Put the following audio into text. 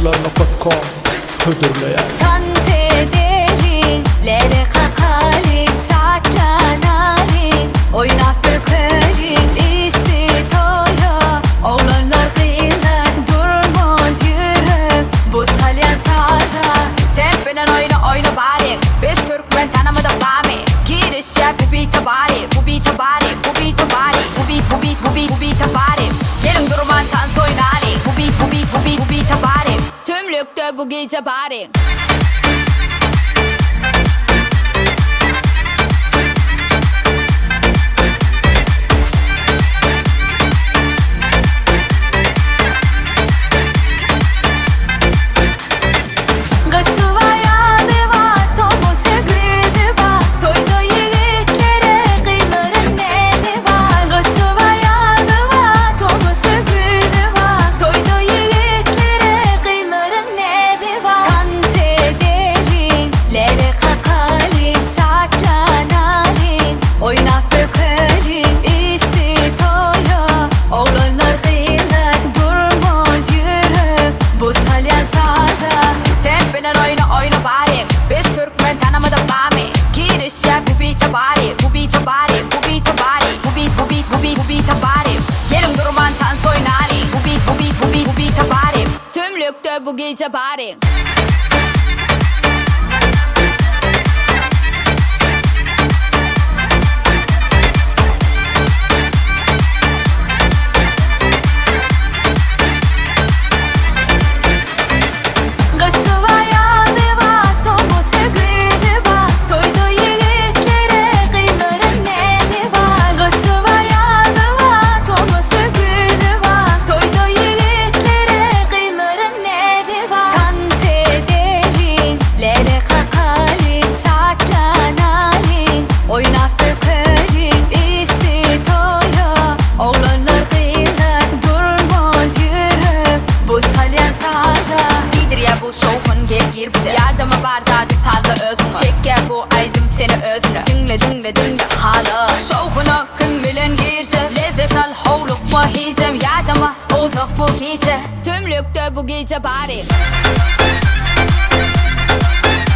Sazlarla.com Hüdürleyen Tanzedeli, lele kakali, şakranali, oynap bökeli, işte toya, oğlanlar kıyılar, durmaz yürek, bu çalyan sağda. Tepelen oyna bari, biz Türkmen tanımada bami, giriş yap bu beat'e bari, bu beat'e bari, bu beat'e bari, bu beat'e bari. Gelin durman tanz oynali, bu beat'e bari, tümlükte bu gece bari. Oyna bari, biz Türkmen tanımada bami, giriş yap bu beat'e bari, bu beat'e bari, bu beat'e bari. Gelin durman tanz oynali, bu beat'e bari, tümlükte bu gece bari. Yardıma bardağı saldı özünü, çekke bu aydım seni özünü. Dinle hala şovuna kim bilen girce, lezzet al hovluk mu hicem. Yardıma uzak bu gece, tümlükte bu gece bari.